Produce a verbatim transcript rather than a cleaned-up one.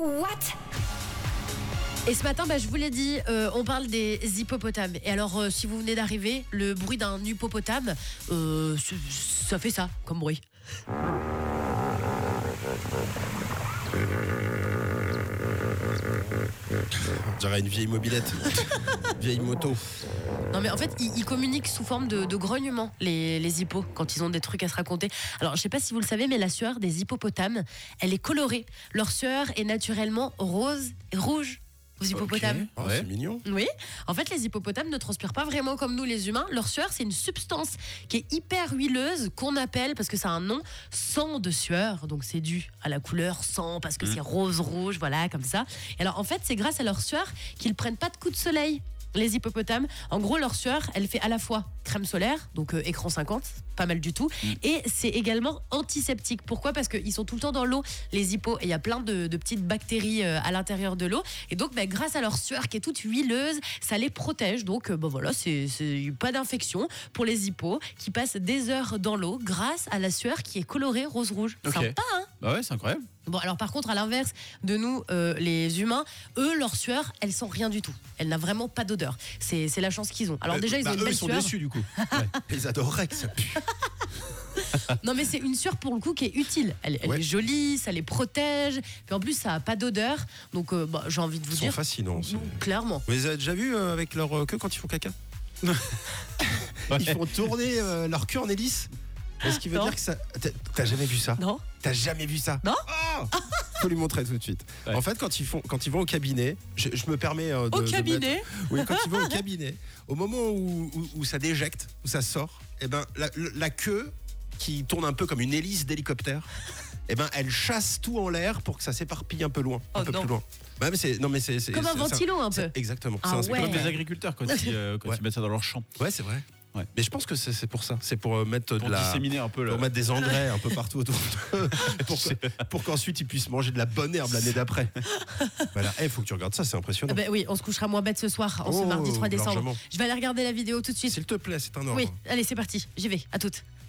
What? Et ce matin, bah, je vous l'ai dit, euh, on parle des hippopotames. Et alors, euh, si vous venez d'arriver, le bruit d'un hippopotame, euh, ça fait ça comme bruit. On dirait une vieille mobilette, vieille moto. Non mais en fait, ils, ils communiquent sous forme de, de grognement, les, les hippos, quand ils ont des trucs à se raconter. Alors, je sais pas si vous le savez, mais la sueur des hippopotames, elle est colorée. Leur sueur est naturellement rose et rouge. Aux hippopotames. Okay. Oh, Ouais. c'est mignon. Oui, en fait, les hippopotames ne transpirent pas vraiment comme nous les humains. Leur sueur, c'est une substance qui est hyper huileuse qu'on appelle, parce que ça a un nom, sang de sueur. Donc c'est dû à la couleur sang, parce que Mmh. c'est rose-rouge, voilà, comme ça. Et alors en fait, c'est grâce à leur sueur qu'ils prennent pas de coups de soleil. Les hippopotames, en gros, leur sueur, elle fait à la fois crème solaire, donc euh, écran cinquante, pas mal du tout, Mmh. et c'est également antiseptique. Pourquoi ? Parce qu'ils sont tout le temps dans l'eau, les hippos, et il y a plein de, de petites bactéries euh, à l'intérieur de l'eau. Et donc, bah, grâce à leur sueur qui est toute huileuse, ça les protège. Donc, euh, bah, voilà, c'est, c'est pas d'infection pour les hippos qui passent des heures dans l'eau grâce à la sueur qui est colorée rose-rouge. Ok. Sympa, hein ? Bah ouais, c'est incroyable. Bon, alors par contre, à l'inverse de nous, euh, les humains, eux, leur sueur, elles sont rien du tout. Elle n'a vraiment pas d'odeur. C'est, c'est la chance qu'ils ont. Alors Euh, déjà, ils bah, ont une eux, belle ils sont sueur. déçus du coup. Ils adoreraient que ça pue. Non, mais c'est une sueur pour le coup qui est utile. Elle, elle Ouais. est jolie, ça les protège. Puis en plus, ça a pas d'odeur. Donc, euh, bah, j'ai envie de vous Ils sont dire, fascinants. c'est- clairement. Vous les avez déjà vus euh, avec leur euh, queue quand ils font caca? Ils font tourner euh, leur queue en hélice. Est-ce qui veut Non. dire que ça. T'as, t'as jamais vu ça? Non ? T'as jamais vu ça? Non. Oh Faut lui montrer tout de suite. Ouais. En fait, quand ils font, quand ils vont au cabinet, je, je me permets euh, de, Au de cabinet mettre- oui, quand ils vont au cabinet, au moment où, où, où ça déjecte, où ça sort, eh ben la, la queue qui tourne un peu comme une hélice d'hélicoptère, eh ben elle chasse tout en l'air pour que ça s'éparpille un peu loin, un Oh peu non. plus loin. Ouais, mais c'est non mais c'est, c'est Comme un c'est- ventilo, un c'est- peu. Exactement. Ah c'est un ouais. spectacle. Comme les agriculteurs quand ils, euh, quand Ouais. ils mettent ça dans leur champ. Ouais, c'est vrai. Ouais. Mais je pense que c'est, c'est pour ça. C'est pour euh, mettre Pour de la. disséminer un peu le. Pour mettre des engrais un peu partout autour d'eux, pour, que- pour qu'ensuite ils puissent manger de la bonne herbe l'année d'après. Voilà. Il faut que tu regardes ça, c'est impressionnant. Ah bah oui, on se couchera moins bête ce soir, en ce Oh, mardi trois décembre. largement. Je vais aller regarder la vidéo tout de suite. S'il te plaît, c'est un ordre. Oui, allez, c'est parti. J'y vais. À toutes.